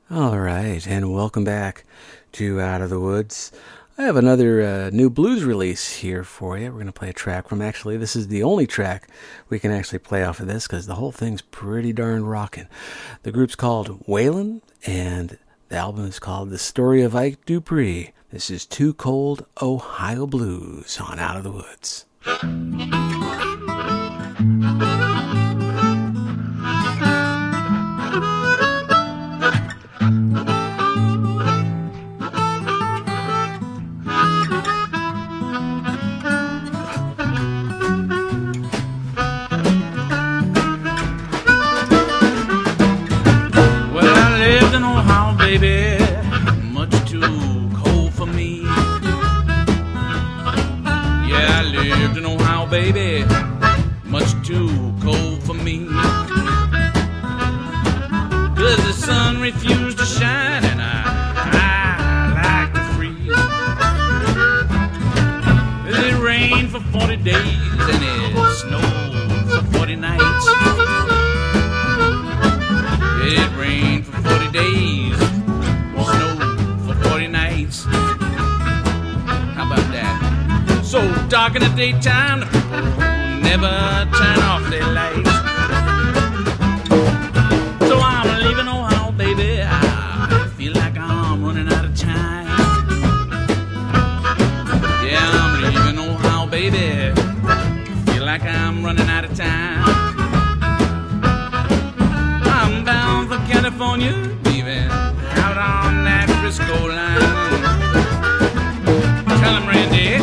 All right, and welcome back to Out of the Woods. I have another new blues release here for you. We're going to play a track from, actually, this is the only track we can actually play off of this because the whole thing's pretty darn rocking. The group's called Waylon, and the album is called The Story of Ike Dupree. This is Too Cold Ohio Blues on Out of the Woods. Baby, much too cold for me. Yeah, I lived in Ohio, baby, much too cold for me. 'Cause the sun refused to shine and I like to freeze. It rained for 40 days and it snowed for 40 nights. It rained for 40 days, snowed for 40 nights. How about that? So dark in the daytime, the people never turn off their lights. So I'm leaving Ohio, baby. I feel like I'm running out of time. Yeah, I'm leaving Ohio, baby. Feel like I'm running out of time. I'm bound for California, leaving out on that Frisco line. Tell him, Randy.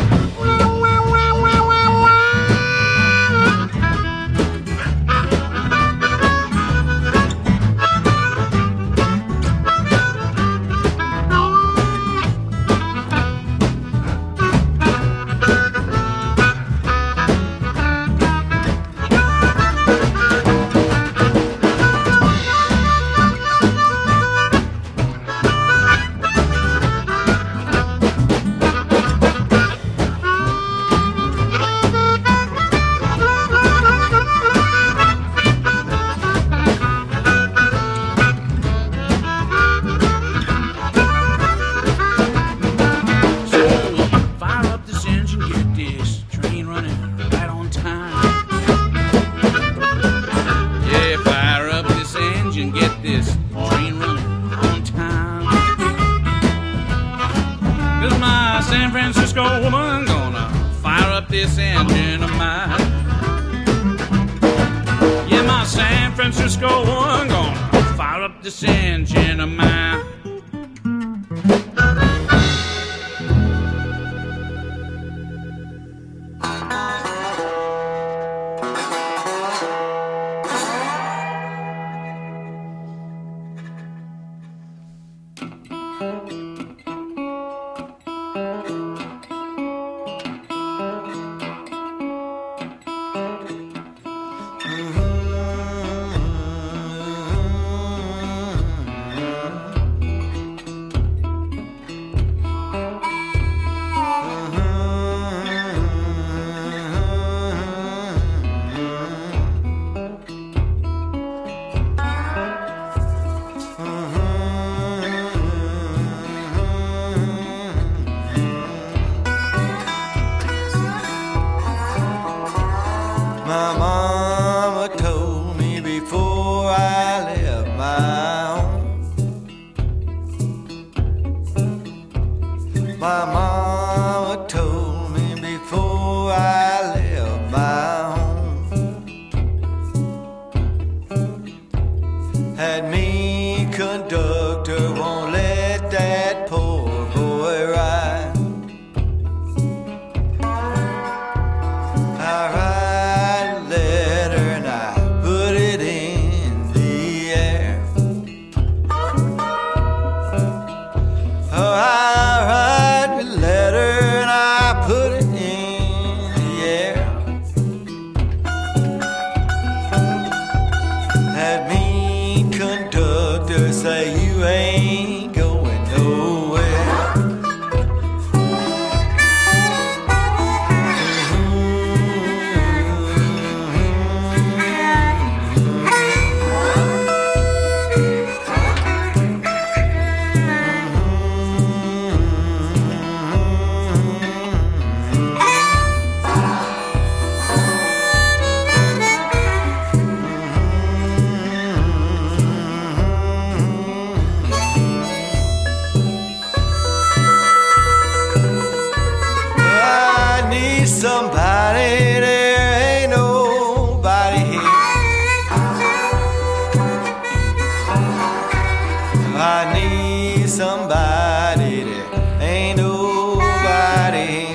I need somebody that ain't nobody.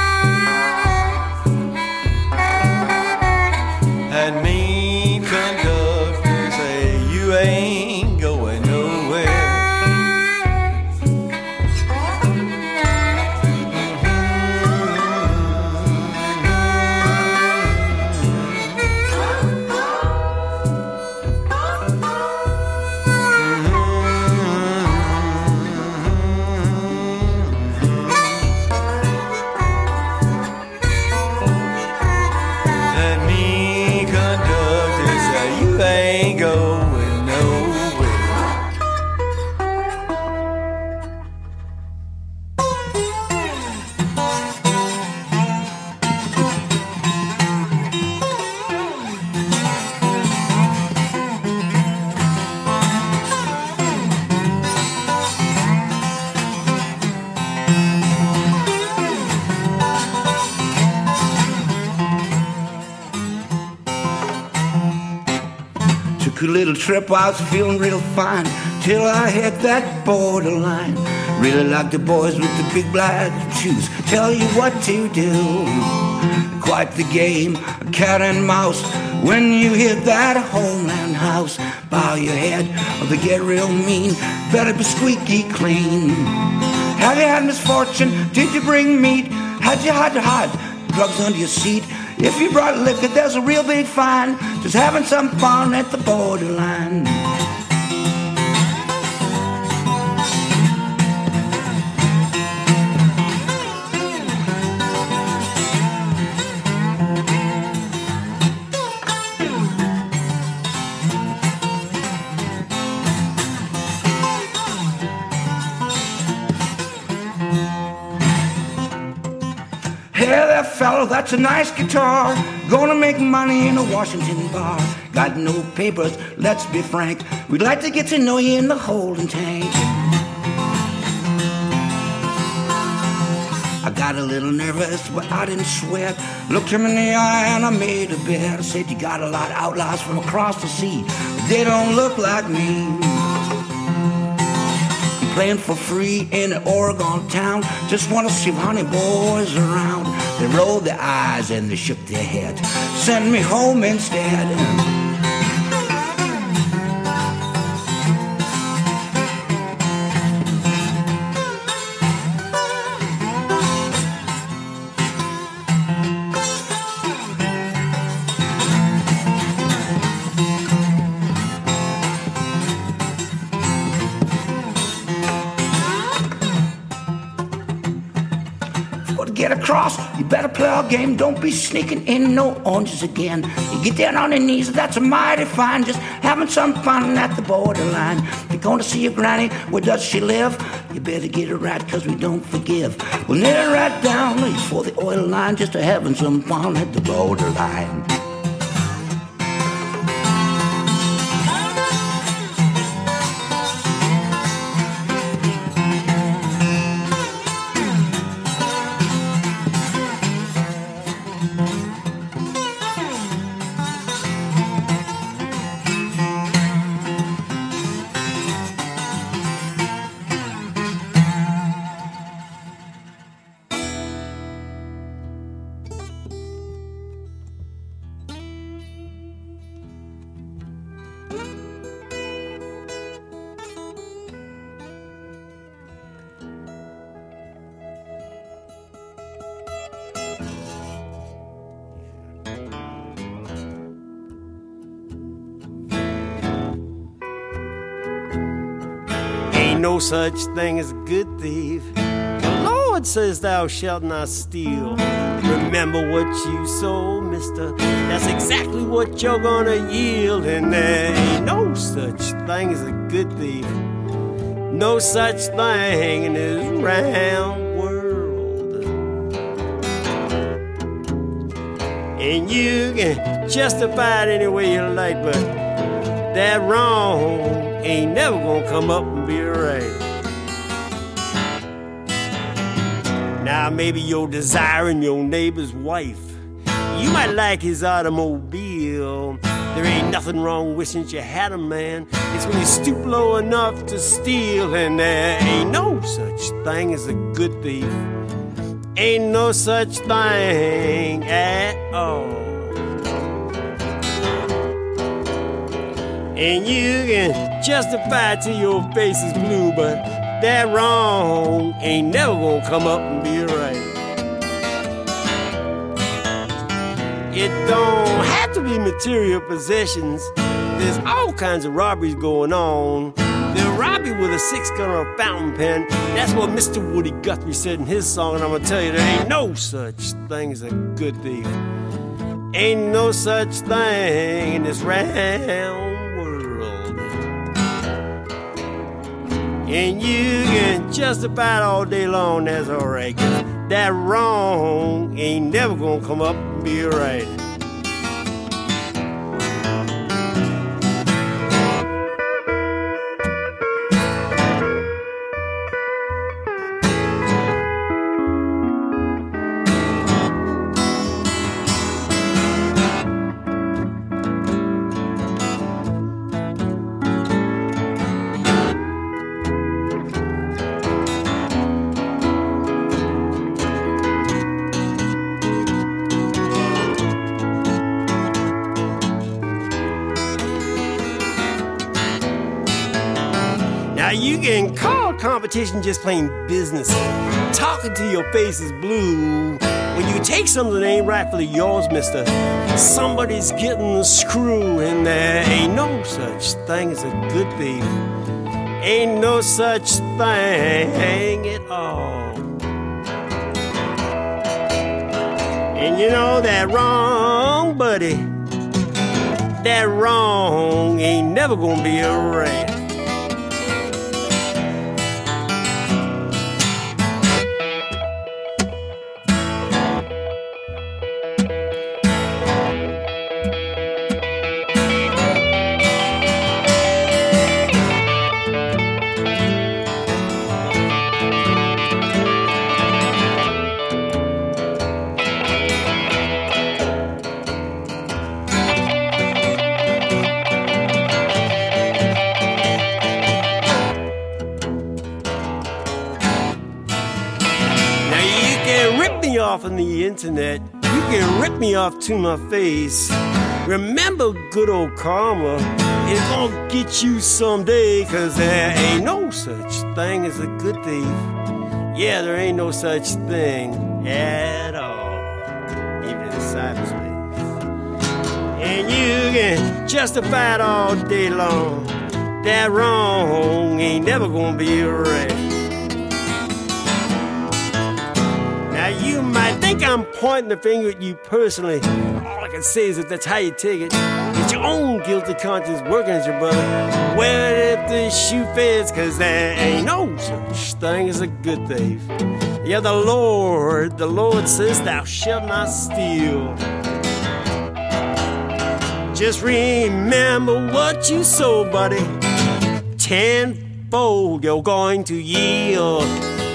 And mean conductor say you ain't going nowhere. Took a little trip, I was feeling real fine till I hit that borderline. Really like the boys with the big black shoes, tell you what to do. Quite the game, a cat and mouse. When you hit that homeland house, bow your head or they get real mean. Better be squeaky clean. Have you had misfortune? Did you bring meat? Had you hide drugs under your seat? If you brought liquor, there's a real big fine. Just having some fun at the borderline. Hey there, fellow, that's a nice guitar. Gonna make money in a Washington bar. Got no papers, let's be frank. We'd like to get to know you in the holding tank. I got a little nervous, but I didn't sweat. Looked him in the eye and I made a bet. I said, you got a lot of outlaws from across the sea, but they don't look like me. Playing for free in an Oregon town. Just wanna see honey boys around. They rolled their eyes and they shook their head. Send me home instead. Get across, you better play our game. Don't be sneaking in no oranges again. You get down on your knees, that's a mighty fine. Just having some fun at the borderline. If you're going to see your granny, where does she live? You better get it right, cause we don't forgive. We'll knit it right down for the oil line. Just having some fun at the borderline. No such thing as a good thief. The Lord says thou shalt not steal. Remember what you sow, mister. That's exactly what you're gonna yield. And there ain't no such thing as a good thief. No such thing in this round world. And you can justify it any way you like, but that wrong ain't never gonna come up and be right. Now maybe you're desiring your neighbor's wife. You might like his automobile. There ain't nothing wrong wishing you had a man. It's when you stoop low enough to steal, and there ain't no such thing as a good thief. Ain't no such thing at all. And you can justify it till your face is blue, but that wrong ain't never gonna come up and be right. It don't have to be material possessions. There's all kinds of robberies going on. They'll rob you with a 6-gun or a fountain pen. That's what Mr. Woody Guthrie said in his song, and I'm gonna tell you, there ain't no such thing as a good thief. Ain't no such thing in this round world. And you can justify it all day long, that's alright, 'cause that wrong ain't never gonna come up and be right. Now you can call competition just plain business. Talking to your face is blue. When you take something that ain't rightfully yours, mister, somebody's getting the screw, and there ain't no such thing as a good thief. Ain't no such thing at all. And you know that wrong, buddy, that wrong ain't never gonna be right. Off on the internet, you can rip me off to my face. Remember, good old karma is gonna get you someday, 'cause there ain't no such thing as a good thief. Yeah, there ain't no such thing at all, even in cyberspace. And you can justify it all day long. That wrong ain't never gonna be right. You might think I'm pointing the finger at you personally. All I can say is that that's how you take it. It's your own guilty conscience working as your brother. Wear it if the shoe fits, 'cause there ain't no such thing as a good thief. Yeah, the Lord says thou shalt not steal. Just remember what you sow, buddy. Tenfold you're going to yield.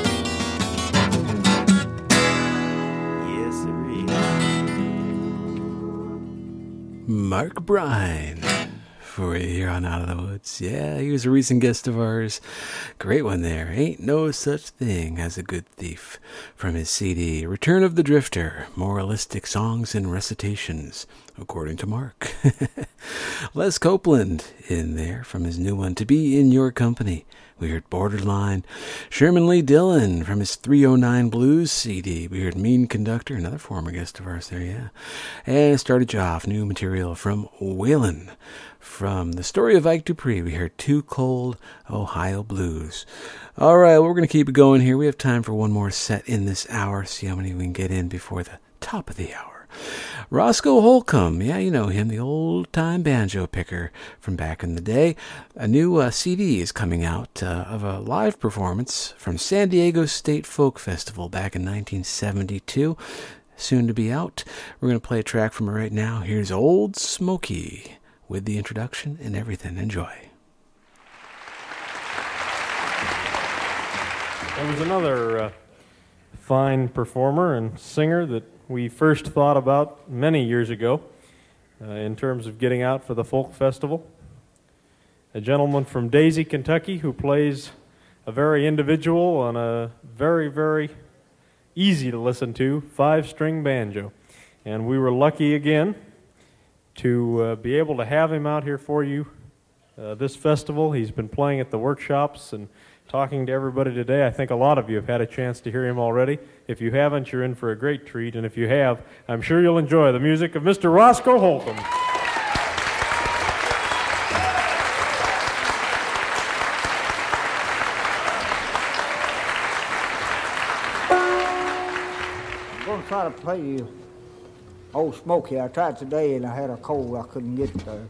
Mark Bryan for you here on Out of the Woods. Yeah, he was a recent guest of ours. Great one there. Ain't no such thing as a good thief, from his CD, Return of the Drifter, Moralistic Songs and Recitations, according to Mark. Les Copeland in there from his new one, To Be in Your Company. We heard Borderline. Sherman Lee Dillon from his 309 Blues CD. We heard Mean Conductor, another former guest of ours there, yeah. And started you off, new material from Waylon. From the story of Ike Dupree, we heard Too Cold, Ohio Blues. All right, well, we're going to keep it going here. We have time for one more set in this hour. See how many we can get in before the top of the hour. Roscoe Holcomb, yeah, you know him, the old-time banjo picker from back in the day. A new CD is coming out of a live performance from San Diego State Folk Festival back in 1972. Soon to be out. We're going to play a track from it right now. Here's Old Smoky with the introduction and everything. Enjoy. There was another fine performer and singer that we first thought about many years ago. in terms of getting out for the folk festival. A gentleman from Daisy, Kentucky, who plays a very individual and a very, very easy to listen to 5-string banjo. And we were lucky again to be able to have him out here for you this festival. He's been playing at the workshops and talking to everybody today. I think a lot of you have had a chance to hear him already. If you haven't, you're in for a great treat. And if you have, I'm sure you'll enjoy the music of Mr. Roscoe Holcomb. I'm going to try to play you Old Smoky. I tried today and I had a cold. I couldn't get there.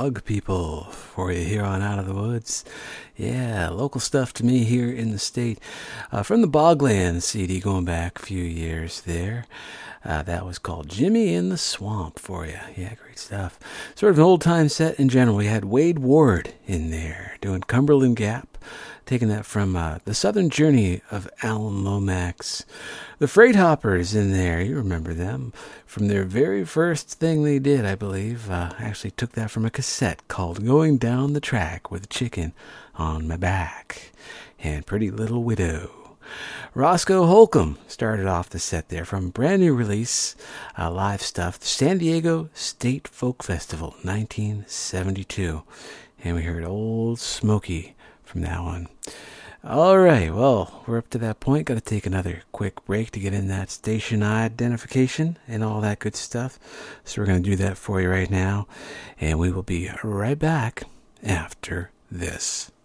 Bug People for you here on Out of the Woods. Yeah, local stuff to me here in the state. From the Bogland CD going back a few years there. That was called Jimmy in the Swamp for you. Yeah, great stuff. Sort of an old-time set in general. We had Wade Ward in there doing Cumberland Gap, taking that from The Southern Journey of Alan Lomax. The Freight Hoppers in there, you remember them, from their very first thing they did, I believe. Actually took that from a cassette called Going Down the Track with a Chicken on My Back. And Pretty Little Widow. Roscoe Holcomb started off the set there from a brand new release, live stuff, the San Diego State Folk Festival, 1972. And we heard Old Smoky from that one. All right, well, we're up to that point. Got to take another quick break to get in that station identification and all that good stuff. So we're going to do that for you right now. And we will be right back after this.